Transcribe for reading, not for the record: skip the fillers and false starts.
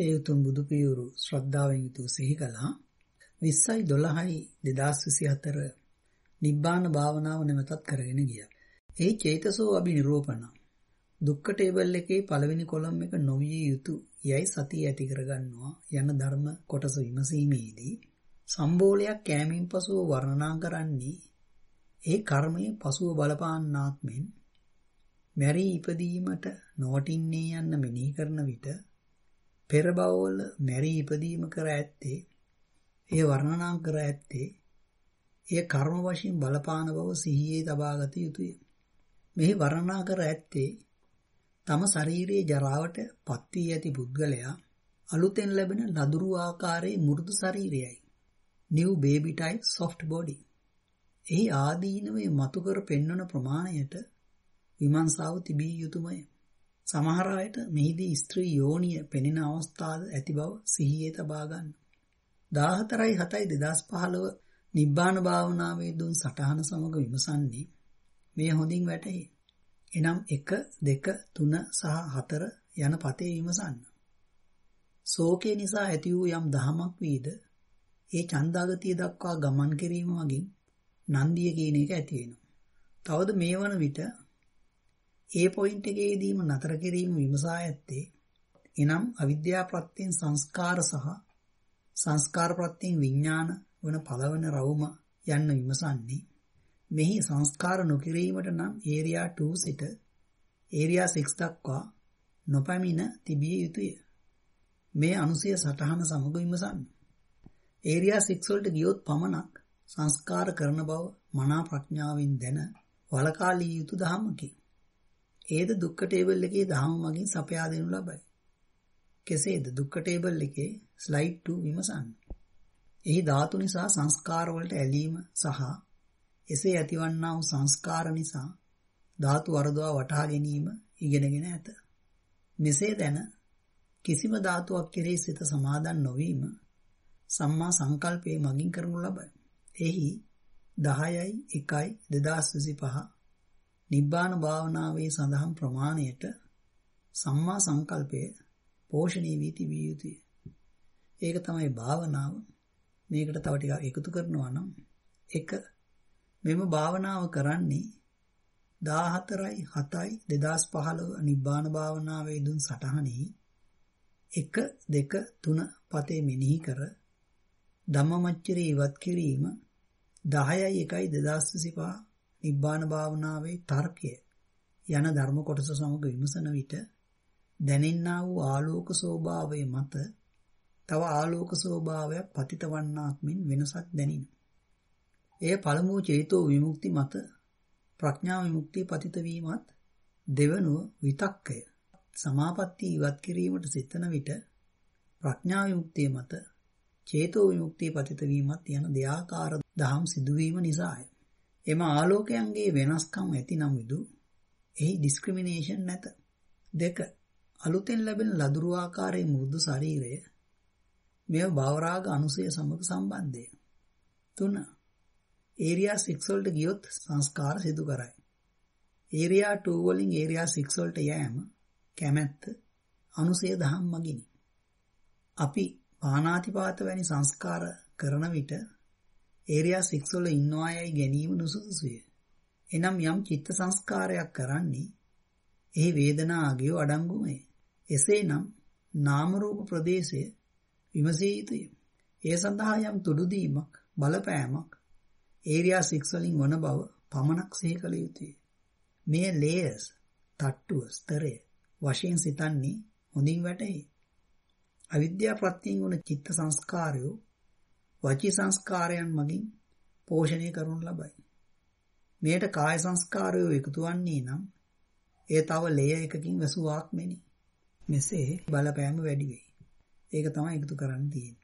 ඒ උතුම් බුදු පියවරු ශ්‍රද්ධාවෙන් යුතුව සිහි කළා. 20/12/2024 නිබ්බාන භාවනාව නැවතත් කරගෙන ගියා. ඒ චේතසෝ අබිනිරෝපණ දුක්ඛ ටේබල් එකේ පළවෙනි කොලම් එක නොවිය යුතු යයි සතිය ඇති කරගන්නවා යන ධර්ම කොටස විමසීමේදී සම්බෝලයක් කැමීම් පසුව වර්ණනා කරන්නේ ඒ කර්මයේ පසුව බලපාන්නාක් මෙන් මැරී ඉපදීමට නොවටින්නේ යන්න මෙනෙහි කරන විට පෙර භවවල මැරී ඉපදීම කර ඇත්තේ ඒ වර්ණනා කර ඇත්තේ ඒ කර්ම වශයෙන් බලපාන බව සිහියේ තබාගත යුතුය. මෙහි වර්ණනා කර ඇත්තේ තම ශරීරයේ ජරාවට පත් වී ඇති පුද්ගලයා අලුතෙන් ලැබෙන ලදුරු ආකාරයේ මෘදු ශරීරයයි. new baby type soft body. එහි ආදීනවේ මතු කර පෙන්වන ප්‍රමාණයට විමර්ශාව තිබිය යුතුයමය. සමහර අයට මෙහිදී ස්ත්‍රී යෝනිය පෙනෙන අවස්ථාද ඇති බව සිහියේ තබා ගන්න. 14/7/2015 නිබ්බාන භාවනාවේ දුන් සටහන සමග විමසන්නේ මේ හොඳින් වැටහි. එනම් 1, 2, 3 සහ 4 යන පතේ විමසන්න. ශෝකේ නිසා ඇති වූ යම් දහමක් වීද ඒ ඡන්දාගතිය දක්වා ගමන් කිරීම මගින් නන්දිය කියන එක ඇති වෙනවා. තවද මේ වන විට ඒ පොයින්ට් එකේදීම නතර කිරීම විමසා ඇත්තේ එනම් අවිද්‍යා ප්‍රත්‍යයෙන් සංස්කාර සහ සංස්කාර ප්‍රත්‍යයෙන් විඥාන වන පළවන රවුම යන්න විමසන්නේ මෙහි සංස්කාර නොකිරීමට නම් ඒරියා 2 සිට ඒරියා 6 දක්වා නොපැමිණ තිබිය යුතුය. මේ අනුසය සටහන සමග විමසන්න. ඒරියා 6 වලට ගියොත් පමණක් සංස්කාර කරන බව මනා ප්‍රඥාවෙන් දැන වලකාලිය යුතු දහමකි. ඒද දුක්ඛ ටේබල් එකේ දහම මගින් සපයා දෙනු ලබයි. කෙසේද? දුක්ඛ ටේබල් එකේ ස්ලයිඩ් 2 විමසන්න. එහි ධාතු නිසා සංස්කාර වලට ඇලීම සහ එසේ ඇතිවන්නා වූ සංස්කාර නිසා ධාතු වර්ධවා වටහා ගැනීම ඉගෙනගෙන ඇත. මෙසේ දැන කිසිම ධාතුවක් කෙරෙහි සිත සමාදන් නොවීම සම්මා සංකල්පයේ මගින් කරනු ලබයි. එහි 10/1/2025 නිබ්බාන භාවනාවේ සඳහන් ප්‍රමාණයට සම්මා සංකල්පය පෝෂණය වී තිබිය යුතුය. ඒක තමයි භාවනාව. මේකට තව ටිකක් එකතු කරනවා නම් 1 මෙම භාවනාව කරන්නේ 14/7/2015 නිබ්බාන භාවනාවේ දුන් සටහනේ 1, 2, 3 පතේ මෙනෙහි කර ධම්මමච්චරේ ඉවත් කිරීම 10/1/2025 නිබ්බාන භාවනාවේ තර්කය යන ධර්ම කොටස සමග විමසන විට දැනෙන්නා වූ ආලෝක ස්වභාවය මත තව ආලෝක ස්වභාවයක් පතිත වන්නාක් මෙන් වෙනසක් දැනිනු. එය පළමුව චේතෝ විමුක්ති මත ප්‍රඥා විමුක්තිය පතිත වීමත් දෙවනුව විතක්කය සමාපatti ඉවත් කිරීමට සිතන විට ප්‍රඥා විමුක්තිය මත චේතෝ විමුක්තිය පතිත වීමත් යන දෙආකාර දහම් සිදුවීම නිසාය. එම ආලෝකයන්ගේ වෙනස්කම් ඇති නම් විදු එහි ඩිස්ක්‍රිමිනේෂන් නැත. 2 අලුතෙන් ලැබෙන ලදුරු ආකාරයේ මෘදු ශරීරය මෙය භවරාග අනුසය සමග සම්බන්ධය. 3 ඒරියා 6 වලට ගියොත් සංස්කාර සිදු කරයි. ඒරියා 2 වලින් ඒරියා 6 වලට යෑම කැමැත්ත අනුසය දහම් මගිනි. අපි පානාතිපාත වැනි සංස්කාර කරන විට ඒරියා 6 වල ඉන්නවා යයි ගැනීම නුසුදුසුය. එනම් යම් චිත්ත සංස්කාරයක් කරන්නේ එහි වේදනා ආගිය අඩංගුමය. එසේනම් නාම රූප ප්‍රදේශය විමසිය යුතුය. ඒ සඳහා යම් තුඩු දීමක් බලපෑමක් ඒරියා 6 වලින් වන බව පමණක් සිහි කළ යුතුය. මේ ලේයර්ස් තට්ටුව ස්තරය වශයෙන් සිතන්නේ හොඳින් වැටහි. අවිද්‍යා ප්‍රත්‍යයෙන් වන චිත්ත සංස්කාරයෝ වචී සංස්කාරයන් මගින් පෝෂණය කරනු ලබයි. මෙයට කාය සංස්කාරයෝ එකතු වන්නේ නම් ඒ තව ලේයර් එකකින් වැසුවාක් මෙනි. මෙසේ බලපෑම වැඩි වෙයි. ඒක තමයි එකතු කරන්න තියෙන්නේ.